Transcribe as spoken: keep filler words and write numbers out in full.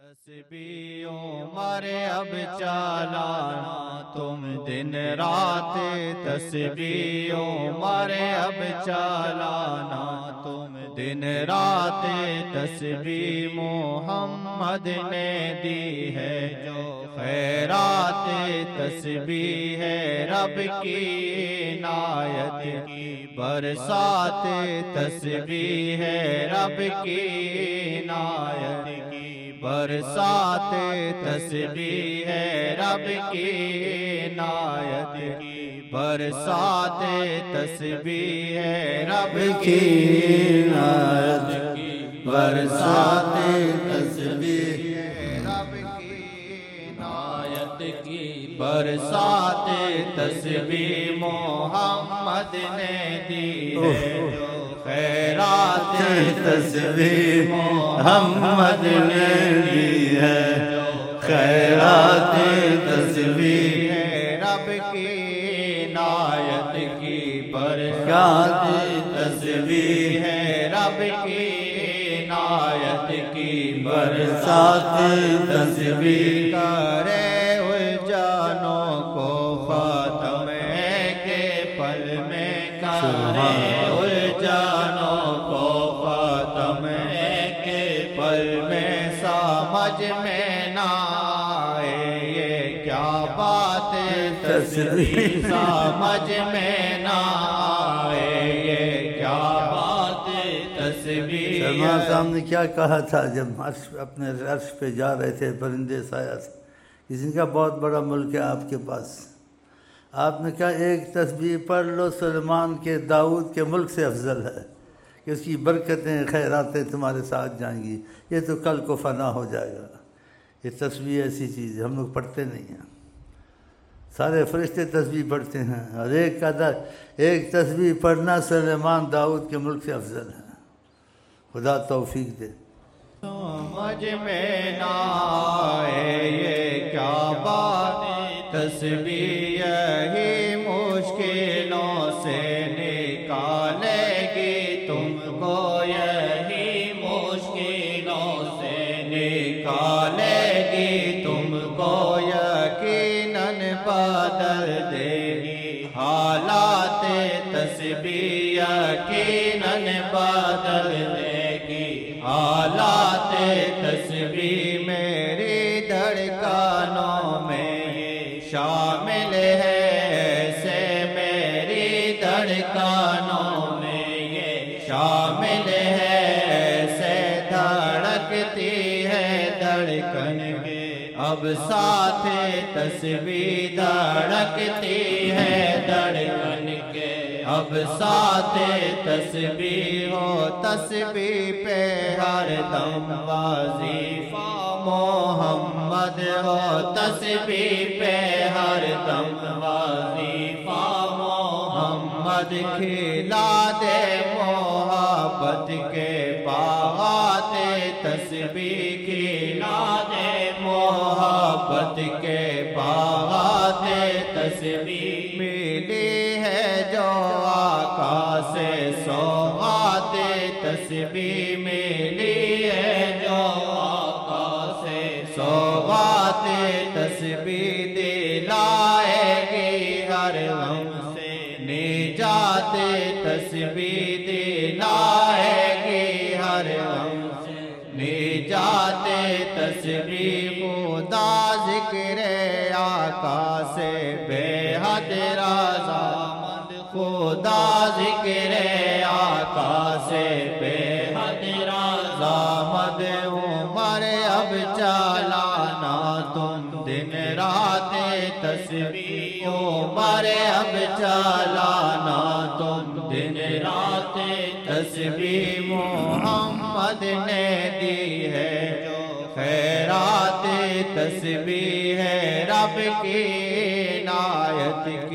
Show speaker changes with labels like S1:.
S1: تسبیح عمر اب چالانا تم دن رات تسبیح عمر اب چالانا تم دن رات تسبیح محمد نے دی ہے جو خیرات تسبیح ہے رب کی عنایت کی برسات تسبیح ہے رب کی عنایت کی برسات تسبیح ہے رب کی عنایت کی برسات تسبیح ہے رب کی عنایت کی برسات تسبیح ہے رب کی عنایت کی برسات تسبیح محمد نے دی ہے جو خیرات تسبیح محمد نے دی ہے خیرات تسبیح ہے رب کی عنایت کی برکات تسبیح ہے رب کی عنایت کی برسات تسبیح کرے الجانوں کو ختم کے پل میں کرے الجانوں کو ختم کے پل میں سمجھ میں نہ آئے یہ کیا بات تسبیح سمجھ میں نہ آئے یہ کیا بات تسبیح
S2: سلمان صاحب نے کیا کہا تھا جب عرش اپنے عرش پہ جا رہے تھے پرندے سایہ سے کسی کا بہت بڑا ملک ہے آپ کے پاس آپ نے کہا ایک تسبیح پڑھ لو سلیمان کے داؤد کے ملک سے افضل ہے کہ اس کی برکتیں خیراتیں تمہارے ساتھ جائیں گی یہ تو کل کو فنا ہو جائے گا یہ تسبیح ایسی چیز ہے ہم لوگ پڑھتے نہیں ہیں سارے فرشتے تسبیح پڑھتے ہیں اور ایک کا ایک تسبیح پڑھنا سلیمان داؤد کے ملک سے افضل ہے خدا توفیق دے
S1: سمجھ میں نہ آئے یہ کیا بات تسبیح یہی مشکلوں سے نکالے گی تم کو یہی مشکلوں سے نکالے گی تم کو یقیناً بدل دے گی حالات تسبیح یقیناً بدل دے گی حالات تسبیح میری دھڑکنوں میں شامل ہے ایسے میری دھڑکنوں میں یہ شامل ہے ایسے دھڑکتی ہے دھڑکن کے اب ساتھ تسبیح دھڑکتی ہے دھڑکن کے اب ساتھ تسبیح ہو تسبیح پہ ہر دم وظیفہ محمد ہو تسبیح پہ ہر دم وظیفہ محمد کھلا دے محبت کے باغات تسبیح کھلا دے محبت کے باغات تسبیح ملی ہے جو آقا سے سوغات تسبیح ملی ہے جو آقا سے سوغات تسبیح دلائے گی ہر غم سے نجات تسبیح دلائے گی ہر غم سے نجات تسبیح خدا ذکر آقا سے بے حد رضامند خدا ذکر آقا سے بے حد رضامند عمر اب چالانا تم دن رات تسبیح عمر اب چالانا تم دن رات تسبیح محمد نے دی ہے جو خیرات تسبیح ہے رب کی عنایت